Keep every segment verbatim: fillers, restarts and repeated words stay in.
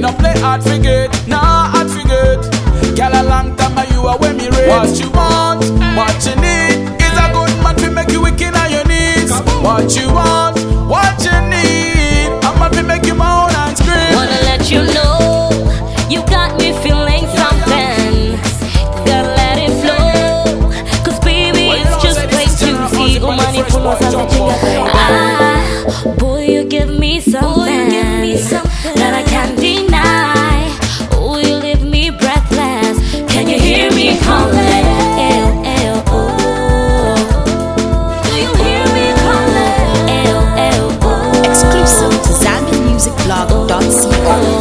no play hard forget, nah hard forget. Girl a long time and you are when me rate. What you want, what you need is a good man to make you wicked on your knees. What you want, what you need, a man to make you moan and scream. Wanna let you know, you got me feeling something. Gotta let it flow, cause baby it's just way too see. Oh money for no Ah, boy you give me something that I can't deny. Oh you leave me breathless. Can you hear me calling? Ew, ew, oh. Do you hear me calling? Ew, ew, oh. Exclusive to Zambia Music Blog dot co.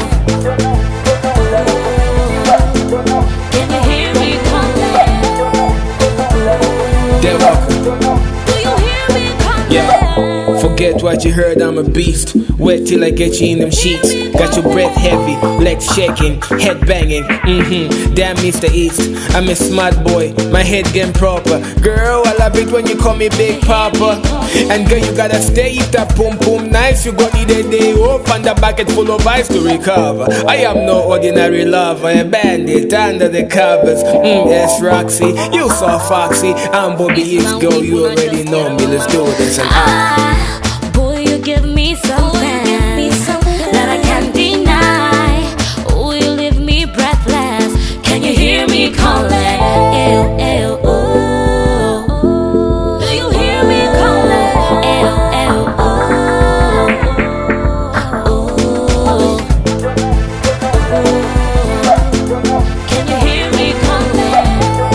Can you hear me calling? They're welcome. Do you hear me calling? Yeah. Forget what you heard, I'm a beast. Wait till I get you in them sheets. Got your breath heavy, legs shaking, head banging. Mm-hmm, damn Mister East. I'm a smart boy, my head getting proper. Girl, I love it when you call me Big Papa. And girl, you gotta stay if that boom boom nice. You gonna need a day off and a bucket full of ice to recover. I am no ordinary lover, a bandit under the covers. Mm, yes, Roxy, you so foxy. I'm Bobby X, girl, you already know me. Let's do this and ah, boy, you give me something that I can't deny. Oh, you leave me breathless. Can you hear me calling? Ew, ew, oh. Do you hear me calling? Ew, ew, oh. Oh. Can you hear me calling?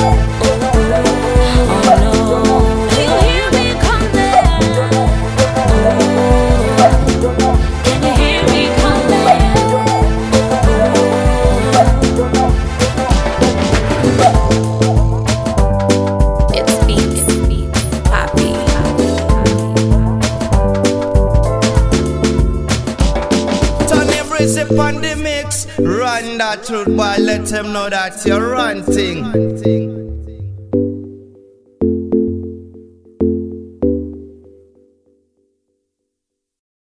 Oh no. Do you hear me calling? Can you hear me calling? It's beats, Poppy. Turn every zip on the mix. Run that truth, boy. Let them know that you're ranting.